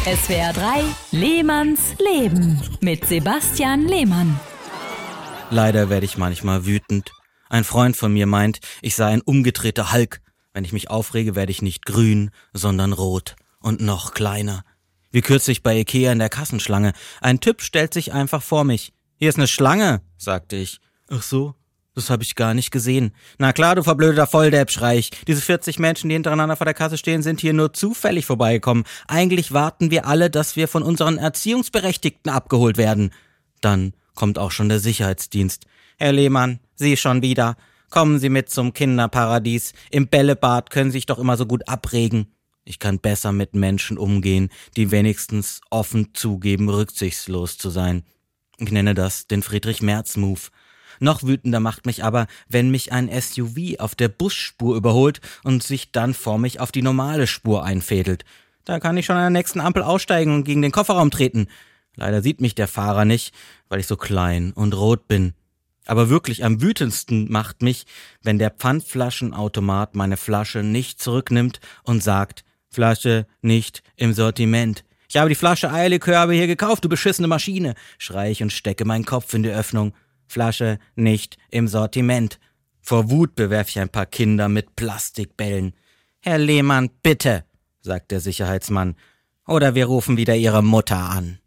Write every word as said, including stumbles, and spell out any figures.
S W R drei Lehmanns Leben mit Sebastian Lehmann. Leider werde ich manchmal wütend. Ein Freund von mir meint, ich sei ein umgedrehter Hulk. Wenn ich mich aufrege, werde ich nicht grün, sondern rot und noch kleiner. Wie kürzlich bei Ikea in der Kassenschlange. Ein Typ stellt sich einfach vor mich. »Hier ist eine Schlange«, sagte ich. »Ach so, das habe ich gar nicht gesehen.« »Na klar, du verblödeter Volldepp«, schrei ich. »Diese vierzig Menschen, die hintereinander vor der Kasse stehen, sind hier nur zufällig vorbeigekommen. Eigentlich warten wir alle, dass wir von unseren Erziehungsberechtigten abgeholt werden.« Dann kommt auch schon der Sicherheitsdienst. »Herr Lehmann, Sie schon wieder. Kommen Sie mit zum Kinderparadies. Im Bällebad können Sie sich doch immer so gut abregen.« Ich kann besser mit Menschen umgehen, die wenigstens offen zugeben, rücksichtslos zu sein. Ich nenne das den Friedrich-Merz-Move. Noch wütender macht mich aber, wenn mich ein S U V auf der Busspur überholt und sich dann vor mich auf die normale Spur einfädelt. Da kann ich schon an der nächsten Ampel aussteigen und gegen den Kofferraum treten. Leider sieht mich der Fahrer nicht, weil ich so klein und rot bin. Aber wirklich am wütendsten macht mich, wenn der Pfandflaschenautomat meine Flasche nicht zurücknimmt und sagt, »Flasche nicht im Sortiment.« »Ich habe die Flasche Eierlikör hier gekauft, du beschissene Maschine«, schreie ich und stecke meinen Kopf in die Öffnung. »Flasche nicht im Sortiment.« Vor Wut bewerfe ich ein paar Kinder mit Plastikbällen. »Herr Lehmann, bitte«, sagt der Sicherheitsmann, »oder wir rufen wieder Ihre Mutter an.«